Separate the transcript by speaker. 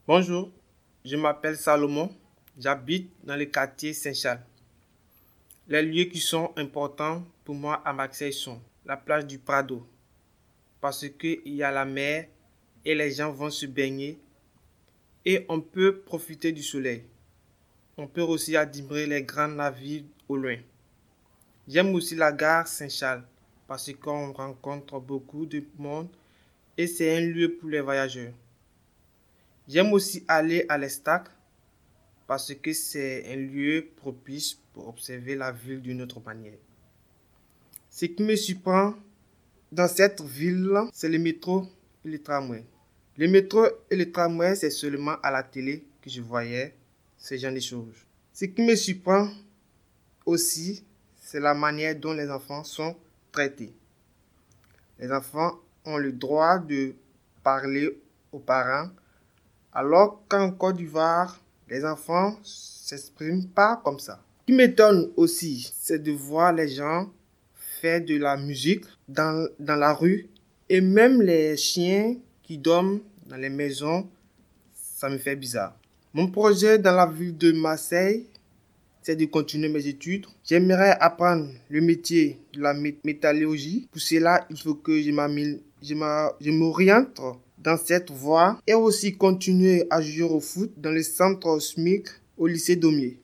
Speaker 1: Bonjour, je m'appelle Salomon, j'habite dans le quartier Saint-Charles. Les lieux qui sont importants pour moi à Marseille sont la plage du Prado, parce qu'il y a la mer et les gens vont se baigner et on peut profiter du soleil. On peut aussi admirer les grands navires au loin. J'aime aussi la gare Saint-Charles, parce qu'on rencontre beaucoup de monde et c'est un lieu pour les voyageurs. J'aime aussi aller à l'Estac parce que c'est un lieu propice pour observer la ville d'une autre manière. Ce qui me surprend dans cette ville, c'est le métro et le tramway. Le métro et le tramway, c'est seulement à la télé que je voyais ce genre de choses. Ce qui me surprend aussi, c'est la manière dont les enfants sont traités. Les enfants ont le droit de parler aux parents, alors qu'en Côte d'Ivoire, les enfants s'expriment pas comme ça. Ce qui m'étonne aussi, c'est de voir les gens faire de la musique dans la rue et même les chiens qui dorment dans les maisons, ça me fait bizarre. Mon projet dans la ville de Marseille, c'est de continuer mes études. J'aimerais apprendre le métier de la métallurgie. Pour cela, il faut que je m'oriente dans cette voie et aussi continuer à jouer au foot dans le centre SMIC au lycée Daumier.